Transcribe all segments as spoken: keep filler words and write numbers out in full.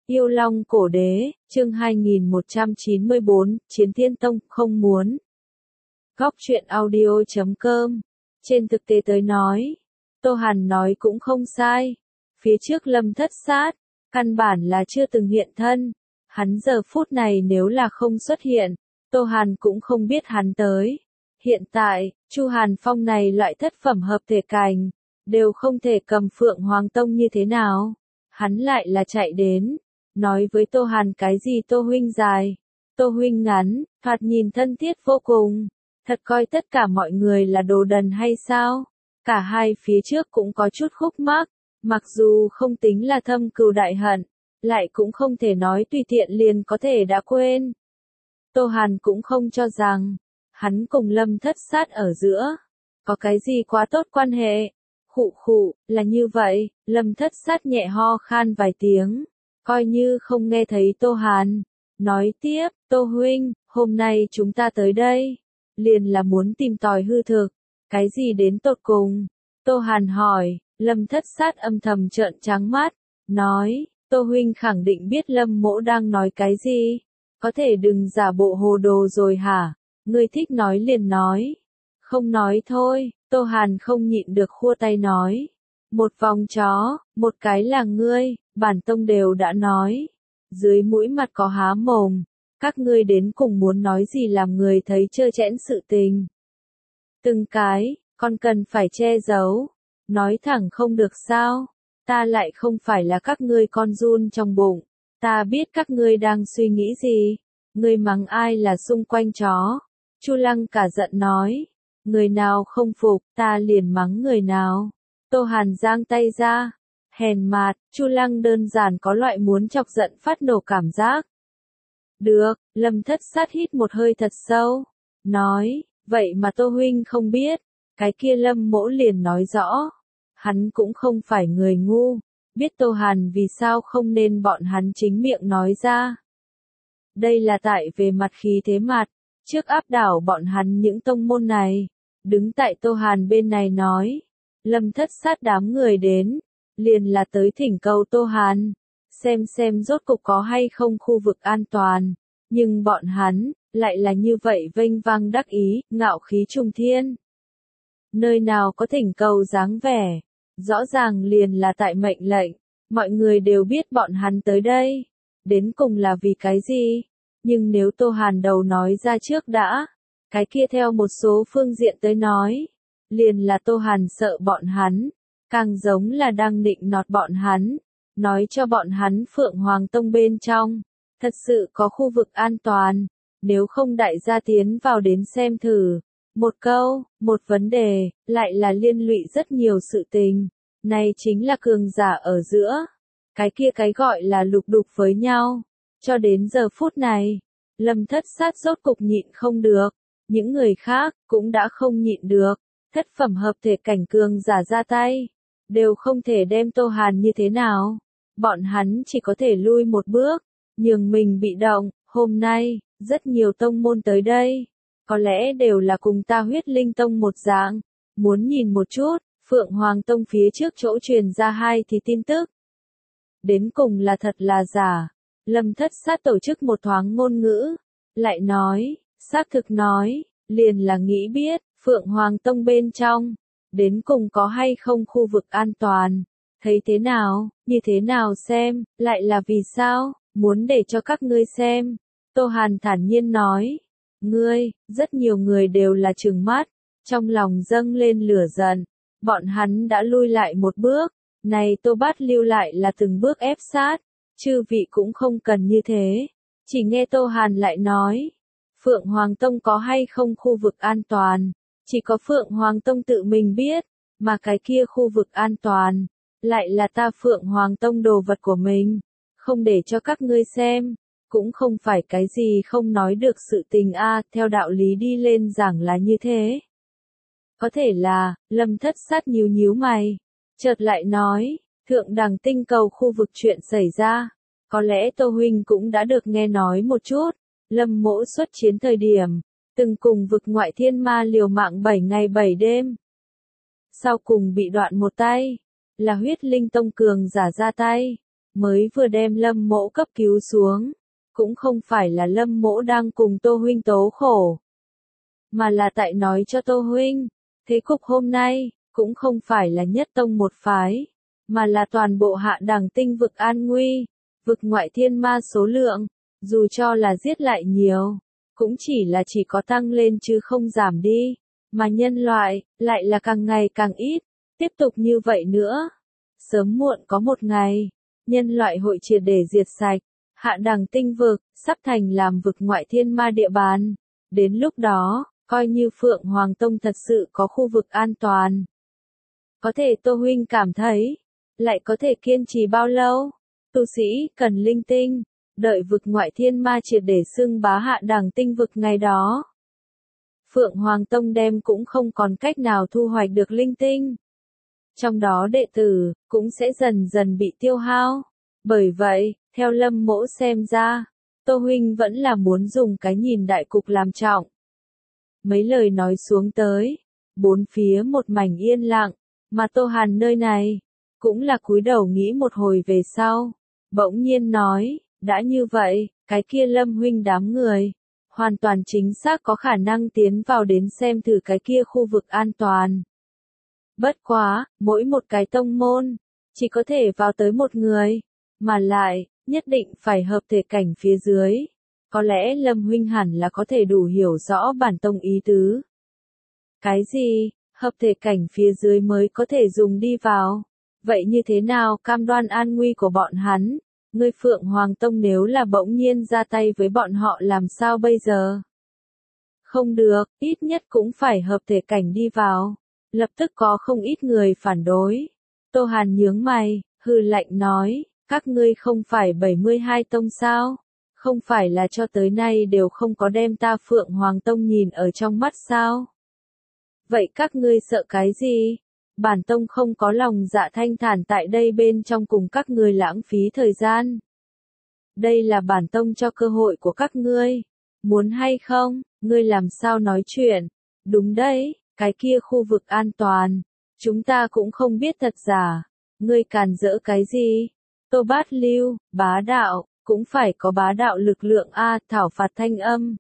Yêu Long Cổ Đế, chương hai nghìn một trăm chín mươi bốn, Chiến Thiên Tông, không muốn. Góc truyện audio chấm com. Trên thực tế tới nói, Tô Hàn nói cũng không sai. Phía trước Lâm Thất Sát, căn bản là chưa từng hiện thân. Hắn giờ phút này nếu là không xuất hiện, Tô Hàn cũng không biết hắn tới. Hiện tại, Chu Hàn Phong này loại thất phẩm hợp thể cành, đều không thể cầm Phượng Hoàng Tông như thế nào. Hắn lại là chạy đến, nói với Tô Hàn cái gì Tô huynh dài, Tô huynh ngắn, thoạt nhìn thân thiết vô cùng. Thật coi tất cả mọi người là đồ đần hay sao? Cả hai phía trước cũng có chút khúc mắc, mặc dù không tính là thâm cừu đại hận, lại cũng không thể nói tùy tiện liền có thể đã quên. Tô Hàn cũng không cho rằng, hắn cùng Lâm Thất Sát ở giữa, có cái gì quá tốt quan hệ. Khụ khụ, là như vậy, Lâm Thất Sát nhẹ ho khan vài tiếng, coi như không nghe thấy Tô Hàn. Nói tiếp, Tô huynh, hôm nay chúng ta tới đây, liền là muốn tìm tòi hư thực, cái gì đến tột cùng? Tô Hàn hỏi, Lâm Thất Sát âm thầm trợn trắng mắt, nói, Tô huynh khẳng định biết Lâm mỗ đang nói cái gì, có thể đừng giả bộ hồ đồ rồi hả? Ngươi thích nói liền nói, không nói thôi. Tô Hàn không nhịn được khua tay nói, một vòng chó, một cái là ngươi, bản tông đều đã nói, dưới mũi mặt có há mồm, các ngươi đến cùng muốn nói gì làm người thấy trơ trẽn sự tình. Từng cái, còn cần phải che giấu, nói thẳng không được sao, ta lại không phải là các ngươi con giun trong bụng, ta biết các ngươi đang suy nghĩ gì, ngươi mắng ai là xung quanh chó. Chu Lăng cả giận nói, người nào không phục, ta liền mắng người nào. Tô Hàn giang tay ra, hèn mạt, Chu Lăng đơn giản có loại muốn chọc giận phát nổ cảm giác. Được, Lâm Thất Sát hít một hơi thật sâu, nói, vậy mà Tô huynh không biết, cái kia Lâm mỗ liền nói rõ, hắn cũng không phải người ngu, biết Tô Hàn vì sao không nên bọn hắn chính miệng nói ra. Đây là tại về mặt khí thế mặt, trước áp đảo bọn hắn những tông môn này. Đứng tại Tô Hàn bên này nói, Lâm Thất Sát đám người đến, liền là tới thỉnh cầu Tô Hàn, xem xem rốt cục có hay không khu vực an toàn, nhưng bọn hắn, lại là như vậy vênh vang đắc ý, ngạo khí trung thiên. Nơi nào có thỉnh cầu dáng vẻ, rõ ràng liền là tại mệnh lệnh, mọi người đều biết bọn hắn tới đây, đến cùng là vì cái gì, nhưng nếu Tô Hàn đầu nói ra trước đã, cái kia theo một số phương diện tới nói, liền là Tô Hàn sợ bọn hắn, càng giống là đang nịnh nọt bọn hắn, nói cho bọn hắn Phượng Hoàng Tông bên trong, thật sự có khu vực an toàn, nếu không đại gia tiến vào đến xem thử. Một câu, một vấn đề, lại là liên lụy rất nhiều sự tình, này chính là cường giả ở giữa, cái kia cái gọi là lục đục với nhau, cho đến giờ phút này, Lâm Thất Sát rốt cục nhịn không được. Những người khác, cũng đã không nhịn được, thất phẩm hợp thể cảnh cường giả ra tay, đều không thể đem Tô Hàn như thế nào, bọn hắn chỉ có thể lui một bước, nhường mình bị động. Hôm nay, rất nhiều tông môn tới đây, có lẽ đều là cùng ta Huyết Linh Tông một dạng, muốn nhìn một chút, Phượng Hoàng Tông phía trước chỗ truyền ra hai thì tin tức. Đến cùng là thật là giả, Lâm Thất Sát tổ chức một thoáng ngôn ngữ, lại nói, xác thực nói, liền là nghĩ biết, Phượng Hoàng Tông bên trong, đến cùng có hay không khu vực an toàn, thấy thế nào, như thế nào xem, lại là vì sao, muốn để cho các ngươi xem. Tô Hàn thản nhiên nói, ngươi, rất nhiều người đều là trừng mắt, trong lòng dâng lên lửa giận, bọn hắn đã lui lại một bước, này Tô Bát lưu lại là từng bước ép sát, chư vị cũng không cần như thế, chỉ nghe Tô Hàn lại nói, Phượng Hoàng Tông có hay không khu vực an toàn, chỉ có Phượng Hoàng Tông tự mình biết, mà cái kia khu vực an toàn, lại là ta Phượng Hoàng Tông đồ vật của mình, không để cho các ngươi xem, cũng không phải cái gì không nói được sự tình a, theo đạo lý đi lên giảng là như thế. Có thể là, Lâm Thất Sát nhíu nhíu mày, chợt lại nói, thượng đẳng tinh cầu khu vực chuyện xảy ra, có lẽ Tô huynh cũng đã được nghe nói một chút. Lâm mỗ xuất chiến thời điểm, từng cùng vực ngoại thiên ma liều mạng bảy ngày bảy đêm. Sau cùng bị đoạn một tay, là Huyết Linh Tông cường giả ra tay, mới vừa đem Lâm Mỗ cấp cứu xuống, cũng không phải là Lâm Mỗ đang cùng Tô huynh tố khổ, mà là tại nói cho Tô huynh, thế cục hôm nay, cũng không phải là nhất tông một phái, mà là toàn bộ hạ đẳng tinh vực an nguy, vực ngoại thiên ma số lượng, dù cho là giết lại nhiều, cũng chỉ là chỉ có tăng lên chứ không giảm đi, mà nhân loại, lại là càng ngày càng ít, tiếp tục như vậy nữa. Sớm muộn có một ngày, nhân loại hội triệt để diệt sạch, hạ đẳng tinh vực, sắp thành làm vực ngoại thiên ma địa bàn. Đến lúc đó, coi như Phượng Hoàng Tông thật sự có khu vực an toàn. Có thể Tô huynh cảm thấy, lại có thể kiên trì bao lâu? Tu sĩ cần linh tinh, đợi vực ngoại thiên ma triệt để xưng bá hạ đẳng tinh vực ngày đó. Phượng Hoàng Tông đem cũng không còn cách nào thu hoạch được linh tinh. Trong đó đệ tử, cũng sẽ dần dần bị tiêu hao. Bởi vậy, theo Lâm Mỗ xem ra, Tô huynh vẫn là muốn dùng cái nhìn đại cục làm trọng. Mấy lời nói xuống tới, bốn phía một mảnh yên lặng, mà Tô Hàn nơi này, cũng là cúi đầu nghĩ một hồi về sau, bỗng nhiên nói, đã như vậy, cái kia Lâm huynh đám người, hoàn toàn chính xác có khả năng tiến vào đến xem thử cái kia khu vực an toàn. Bất quá, mỗi một cái tông môn, chỉ có thể vào tới một người, mà lại, nhất định phải hợp thể cảnh phía dưới. Có lẽ Lâm huynh hẳn là có thể đủ hiểu rõ bản tông ý tứ. Cái gì, hợp thể cảnh phía dưới mới có thể dùng đi vào? Vậy như thế nào cam đoan an nguy của bọn hắn? Ngươi Phượng Hoàng Tông nếu là bỗng nhiên ra tay với bọn họ làm sao bây giờ? Không được, ít nhất cũng phải hợp thể cảnh đi vào. Lập tức có không ít người phản đối. Tô Hàn nhướng mày, hừ lạnh nói, các ngươi không phải bảy mươi hai tông sao? Không phải là cho tới nay đều không có đem ta Phượng Hoàng Tông nhìn ở trong mắt sao? Vậy các ngươi sợ cái gì? Bản tông không có lòng dạ thanh thản tại đây bên trong cùng các ngươi lãng phí thời gian. Đây là bản tông cho cơ hội của các ngươi. Muốn hay không, ngươi làm sao nói chuyện? Đúng đấy, cái kia khu vực an toàn. Chúng ta cũng không biết thật giả. Ngươi càn rỡ cái gì? Tô Bát Lưu, bá đạo, cũng phải có bá đạo lực lượng A, thảo phạt thanh âm.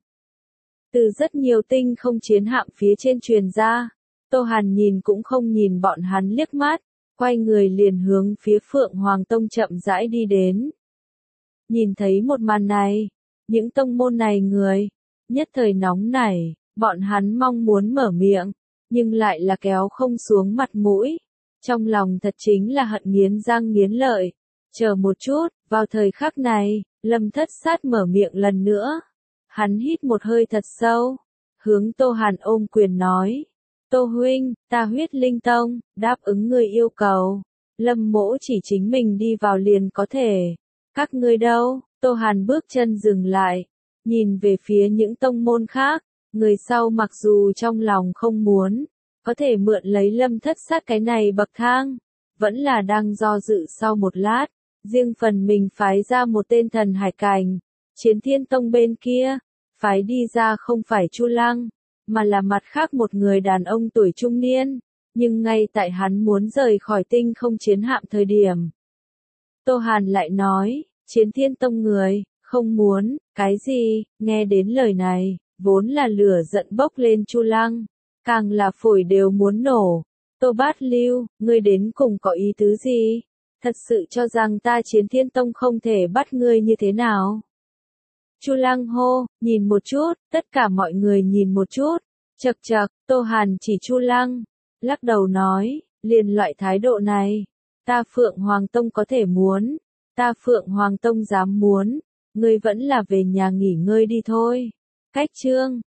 Từ rất nhiều tinh không chiến hạm phía trên truyền ra. Tô Hàn nhìn cũng không nhìn bọn hắn liếc mắt, quay người liền hướng phía Phượng Hoàng Tông chậm rãi đi đến. Nhìn thấy một màn này, những tông môn này người, nhất thời nóng nảy, bọn hắn mong muốn mở miệng, nhưng lại là kéo không xuống mặt mũi. Trong lòng thật chính là hận nghiến răng nghiến lợi. Chờ một chút, vào thời khắc này, Lâm Thất Sát mở miệng lần nữa. Hắn hít một hơi thật sâu, hướng Tô Hàn ôm quyền nói. Tô huynh, ta huyết linh tông, đáp ứng người yêu cầu. Lâm Mỗ chỉ chính mình đi vào liền có thể. Các ngươi đâu? Tô Hàn bước chân dừng lại, nhìn về phía những tông môn khác. Người sau mặc dù trong lòng không muốn, có thể mượn lấy Lâm Thất Sát cái này bậc thang, vẫn là đang do dự sau một lát. Riêng phần mình phái ra một tên thần hải cảnh, Chiến Thiên Tông bên kia, phái đi ra không phải Chu Lăng, mà là mặt khác một người đàn ông tuổi trung niên, nhưng ngay tại hắn muốn rời khỏi tinh không chiến hạm thời điểm. Tô Hàn lại nói, Chiến Thiên Tông người, không muốn, cái gì, nghe đến lời này, vốn là lửa giận bốc lên Chu Lăng, càng là phổi đều muốn nổ. Tô Bát Lưu, ngươi đến cùng có ý tứ gì? Thật sự cho rằng ta Chiến Thiên Tông không thể bắt ngươi như thế nào? Chu Lăng hô, nhìn một chút, tất cả mọi người nhìn một chút. Chậc chậc, Tô Hàn chỉ Chu Lăng, lắc đầu nói, liền loại thái độ này, ta Phượng Hoàng Tông có thể muốn, ta Phượng Hoàng Tông dám muốn, ngươi vẫn là về nhà nghỉ ngơi đi thôi. Cách chương